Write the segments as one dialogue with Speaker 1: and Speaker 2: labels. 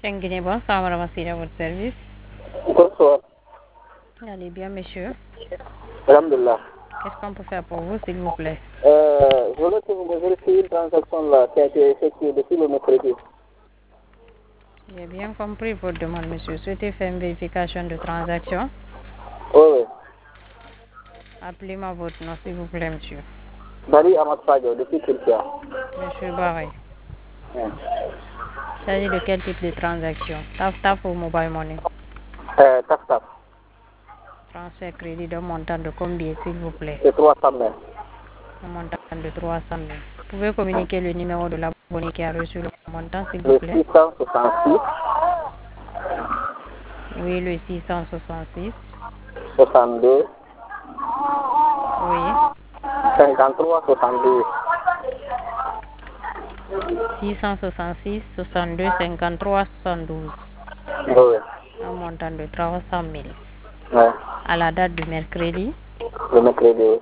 Speaker 1: Guinée, bonsoir, madame Assira, à votre service.
Speaker 2: Bonsoir.
Speaker 1: Allez bien, monsieur.
Speaker 2: Alhamdulillah.
Speaker 1: Qu'est-ce qu'on peut faire pour vous, s'il vous plaît?
Speaker 2: Je voulais que vous me vérifiez une transaction là qui a été effectuée depuis le mercredi.
Speaker 1: J'ai bien compris votre demande, monsieur. Souhaitez faire une vérification de transaction?
Speaker 2: Oui.
Speaker 1: Appelez-moi votre nom, s'il vous plaît, monsieur.
Speaker 2: Bari Ahmad Fadio, depuis Turquie.
Speaker 1: Monsieur Barré.
Speaker 2: Oui.
Speaker 1: Il s'agit de quel type de transaction? Taf ou mobile money?
Speaker 2: Taf.
Speaker 1: Transfert crédit d'un montant de combien, s'il vous plaît?
Speaker 2: C'est 300 000.
Speaker 1: Un montant de 300 000. Vous pouvez communiquer le numéro de l'abonné qui a reçu le montant, s'il vous
Speaker 2: Le
Speaker 1: plaît?
Speaker 2: 666
Speaker 1: Oui, le 666.
Speaker 2: 62
Speaker 1: Oui.
Speaker 2: 53 72.
Speaker 1: 666 62 53 72.
Speaker 2: Oui.
Speaker 1: Un montant de 300 000.
Speaker 2: Oui.
Speaker 1: À la date du mercredi.
Speaker 2: Le mercredi.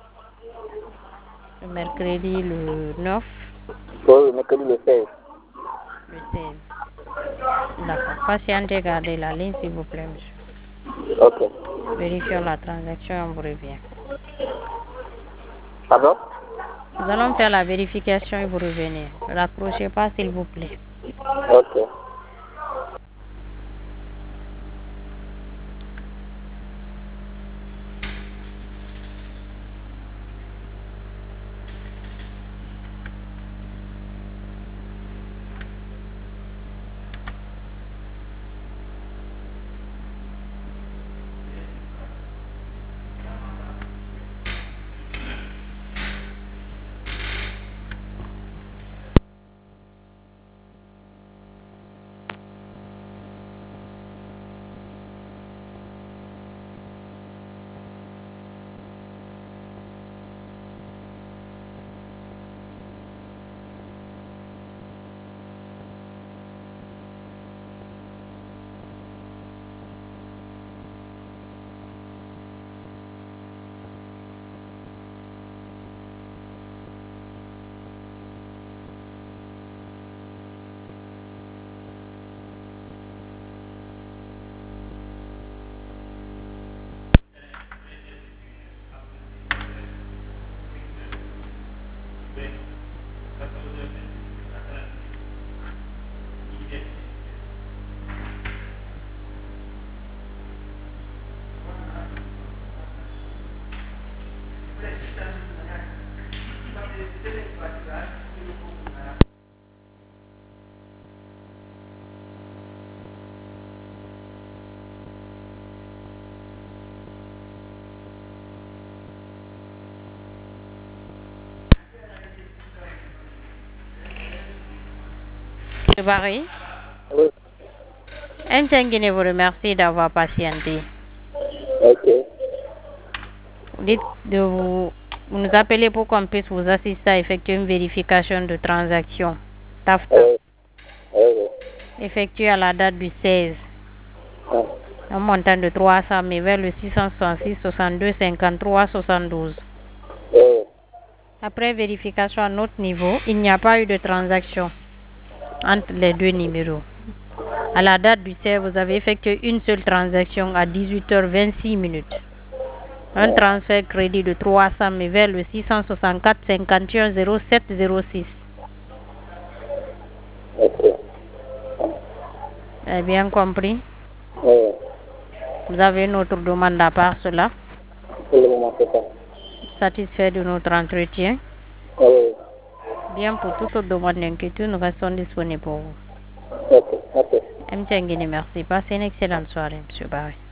Speaker 1: Le mercredi le 9.
Speaker 2: Oui, le mercredi le 16.
Speaker 1: Le 16. D'accord. Patientez, gardez la ligne, s'il vous plaît, monsieur.
Speaker 2: Ok.
Speaker 1: Vérifions la transaction et on vous revient.
Speaker 2: Pardon?
Speaker 1: Nous allons faire la vérification et vous revenir. Ne raccrochez pas, s'il vous plaît.
Speaker 2: Ok.
Speaker 1: Monsieur Barré,
Speaker 2: Oui.
Speaker 1: Guinée vous remercie d'avoir patienté.
Speaker 2: Ok.
Speaker 1: Vous dites de vous nous appelez pour qu'on puisse vous assister à effectuer une vérification de transaction. TAFTA.
Speaker 2: Oui.
Speaker 1: Effectuée à la date du 16. Un montant de 300 000 vers le 666 62 53 72.
Speaker 2: Oui.
Speaker 1: Après vérification à notre niveau, il n'y a pas eu de transaction entre les deux numéros. À la date du 16, vous avez effectué une seule transaction à 18h26. Un transfert crédit de 300 000 vers le 664 51 07 06.
Speaker 2: Ok.
Speaker 1: Vous avez bien compris?
Speaker 2: Oui.
Speaker 1: Vous avez une autre demande à part cela?
Speaker 2: Pour le moment, c'est ça.
Speaker 1: Satisfait de notre entretien?
Speaker 2: Oui.
Speaker 1: Bien, pour toute autre demande d'inquiétude, nous restons disponibles pour vous.
Speaker 2: Ok.
Speaker 1: M. Nguyen, merci. Passez une excellente soirée, M. Barré.